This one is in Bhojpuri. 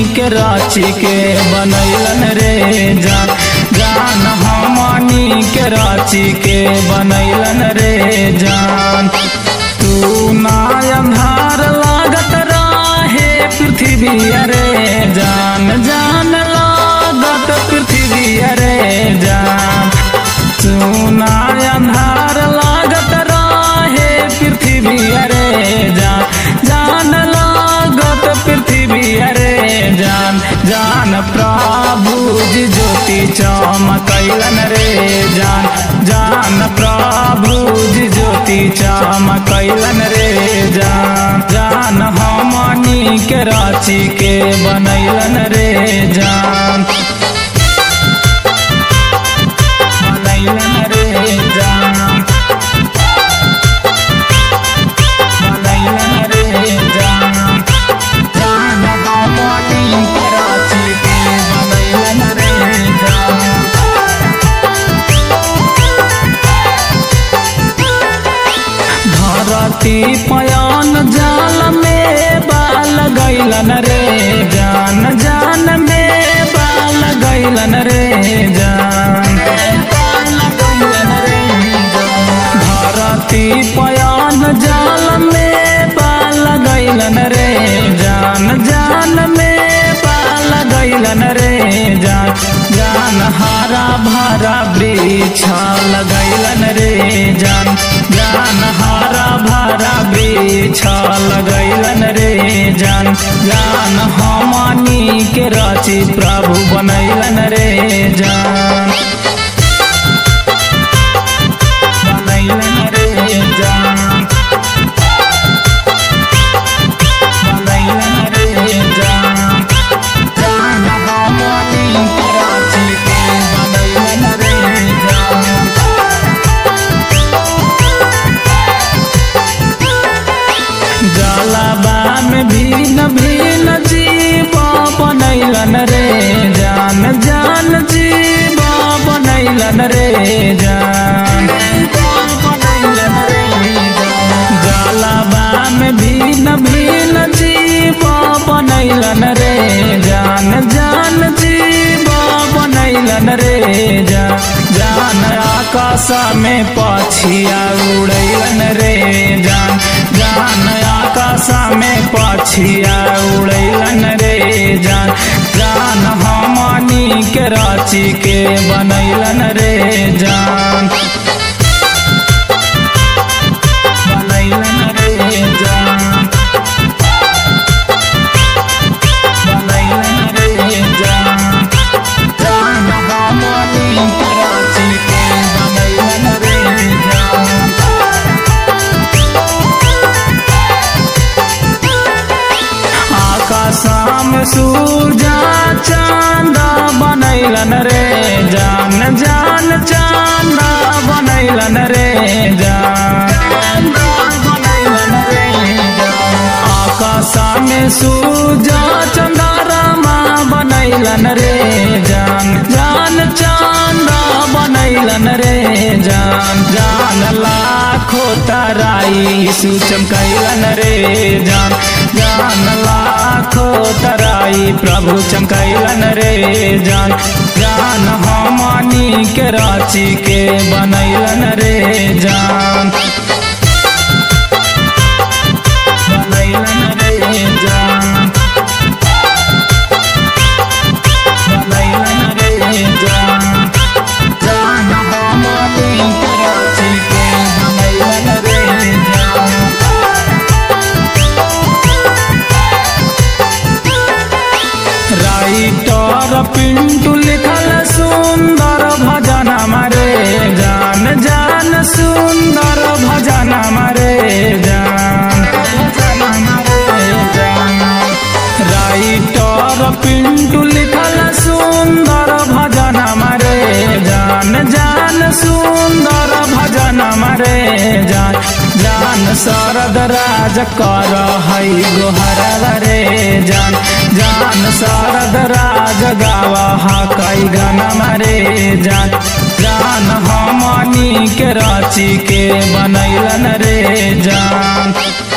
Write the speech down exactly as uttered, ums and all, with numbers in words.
के राची के बनैलन रे जान जान हमनी के राची के बनैलन रे जान। तू ना अंधार लागत रहे पृथ्वी रे जान जान लागत पृथ्वी रे जान। तू ना अंधार लागत रहे पृथ्वी रे जान जान लागत पृथ्वी रे जान जान प्रभु जी ज्योति चमकैलन रे जान जान प्रभु जी ज्योति चमकैलन रे जान जान हमनी के राची के बनैलन रे जान बनैलन रे जान बनैलन रे जान जान हमनी के राची के बनैलन रे जान। धरती पयान जाल में बाल गैलन रे जान जान में बाल गैलन रे जान धरती पयान जाल में बाल गैलन रे जान जान में बाल गैलन रे जान जान हरा भरा वृक्ष लगैलन रे जान जान हरा भरा वृक्ष लगैलन रे जान जान हमनी के राची प्रभु बनैलन रे जान बनैलन रे जान बनैलन रे जान जान हमनी के राची के बनैलन रे जान। जलवा में भिन्न भिन्न जीव बनैलन रे जान जान जीव बनैलन रे जान जलवा में भिन्न भिन्न जीव बनैलन रे जान जान जीव बनैलन रे जान जान आकाश में पछिया उड़ैलन रे जान जान आकाश में पछिया उड़ैलन रे जान जान हमनी के राची के बनैलन रे जान बनैलन रे जान बनैलन रे जान जान हमनी के राची के बनैलन रे जान। आकाशम सूरजा चांद बनैलन रे जान जान चांद बनैलन रे जान आकाश में सूरजा चंद्रमा बनैलन रे जान जान चांद बनैलन रे जान जान लाखों तराई चमकैलन रे जान जान लाखों तराई प्रभु चमकैलन रे जान जान हमनी के राची के बनैलन रे जान बनैलन रे जान बनैलन रे जान जान हमनी के राची के बनैलन रे जान। राइटर पिंटू लिखल सुंदर भजन हमारे जान जान सुंदर भजन हमारे जान राइटर पिंटू लिखल सुंदर भजन हमारे जान जान सुंदर भजन हमारे जान जान शरद राज कर हई गोहर रे जान जान शरद राज गावा कई गनम रे जान जान हमनी के राची के बनैलन रे जान।